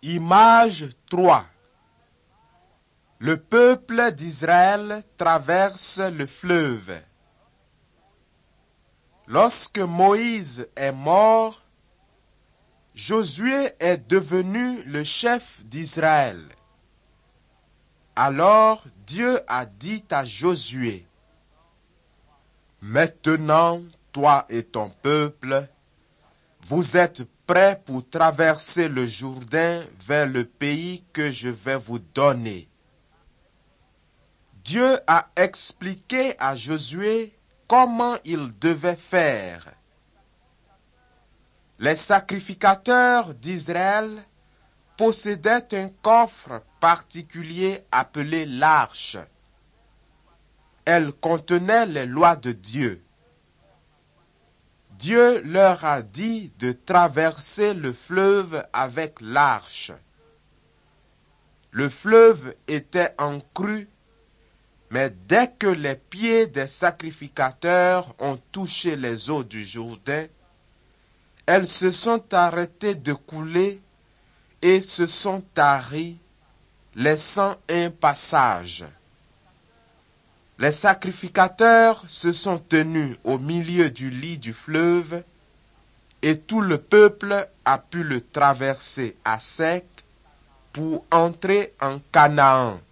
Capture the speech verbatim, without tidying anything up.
Image trois. Le peuple d'Israël traverse le fleuve. Lorsque Moïse est mort, Josué est devenu le chef d'Israël. Alors Dieu a dit à Josué, « Maintenant, toi et ton peuple, vous êtes prêts pour traverser le Jourdain vers le pays que je vais vous donner. » Dieu a expliqué à Josué comment il devait faire. Les sacrificateurs d'Israël possédaient un coffre particulier appelé l'arche. Elle contenait les lois de Dieu. Dieu leur a dit de traverser le fleuve avec l'arche. Le fleuve était en crue, mais dès que les pieds des sacrificateurs ont touché les eaux du Jourdain, elles se sont arrêtées de couler et se sont taries, laissant un passage. Les sacrificateurs se sont tenus au milieu du lit du fleuve et tout le peuple a pu le traverser à sec pour entrer en Canaan.